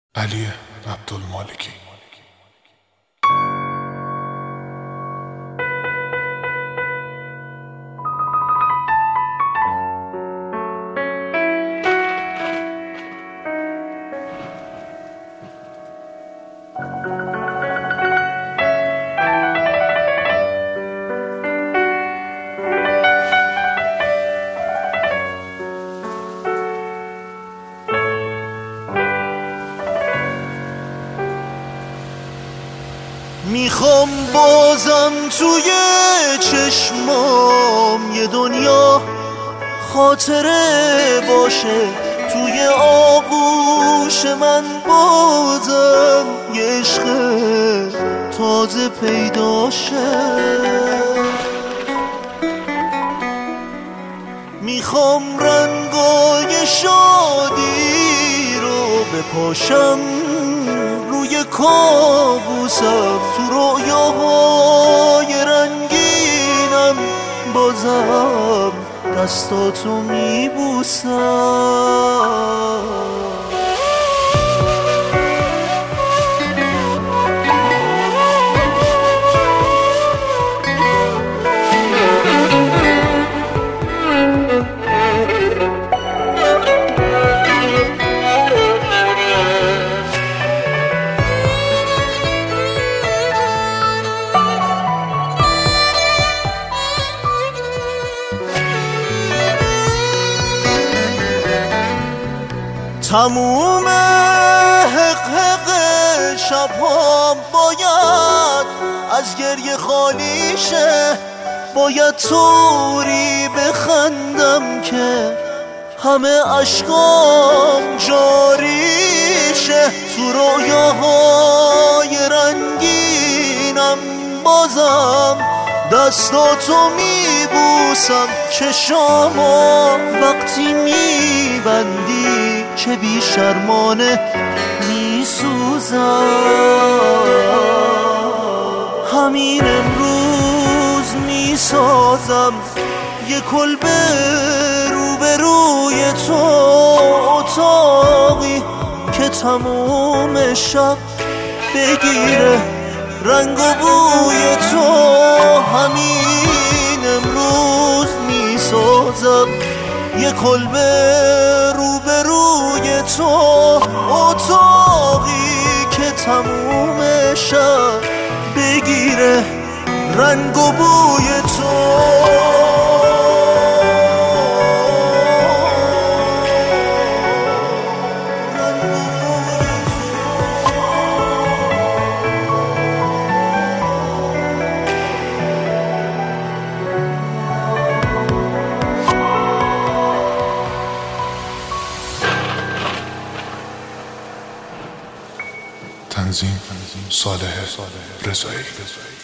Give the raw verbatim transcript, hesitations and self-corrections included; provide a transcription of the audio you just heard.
علی عبدالمالکی. میخوام بازم توی چشمام یه دنیا خاطره باشه، توی آغوش من بازم یه عشق تازه پیداشه. میخوام رنگای شادی رو بپاشم روی کابوسم، تو رویاهای رنگینم بازم دستاتو میبوسم. تموم حق حق شبهام باید از گریه خالی شه، باید طوری بخندم که همه اشکام جاری شه. تو رویاهای رنگینم بازم دستاتو میبوسم، چشامو وقتی میبندی چه بی شرمانه میسوزم. همین امروز میسازم یه کلبه روبروی تو، اتاقی که تموم شب بگیره رنگ و بوی تو. همین امروز میسازم یه کلبه روبروی تو، اتاقی که تموم شب بگیره رنگ و بوی تو. تنظیم صالح رضایی.